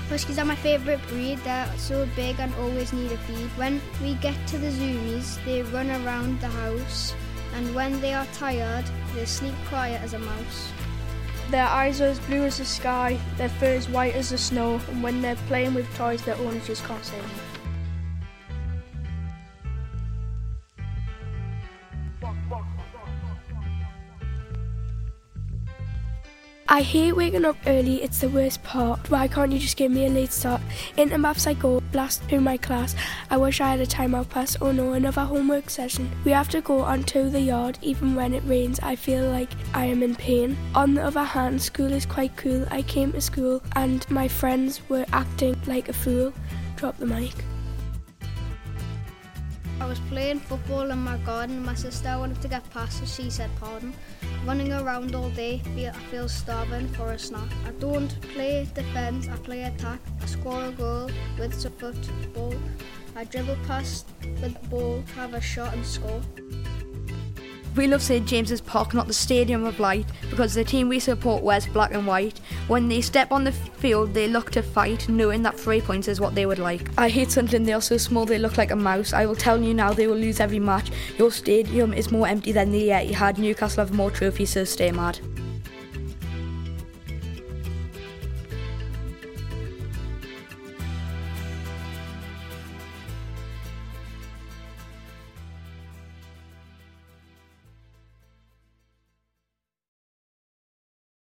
Huskies are my favourite breed. They're so big and always need a feed. When we get to the zoomies, they run around the house, and when they are tired, they sleep quiet as a mouse. Their eyes are as blue as the sky, their fur is white as the snow, and when they're playing with toys, their owners just can't say no. I hate waking up early, it's the worst part. Why can't you just give me a late start? Into maths I go, blast through my class. I wish I had a timeout pass. Oh no, another homework session. We have to go onto the yard, even when it rains. I feel like I am in pain. On the other hand, school is quite cool. I came to school and my friends were acting like a fool. Drop the mic. I was playing football in my garden and my sister wanted to get past, so she said pardon. Running around all day, I feel starving for a snack. I don't play defence, I play attack. I score a goal with the football. I dribble past with the ball, have a shot and score. We love St James's Park, not the Stadium of Light, because the team we support wears black and white. When they step on the field, they look to fight, knowing that 3 points is what they would like. I hate Sunderland, they are so small they look like a mouse. I will tell you now, they will lose every match. Your stadium is more empty than the Etihad. Newcastle have more trophies, so stay mad.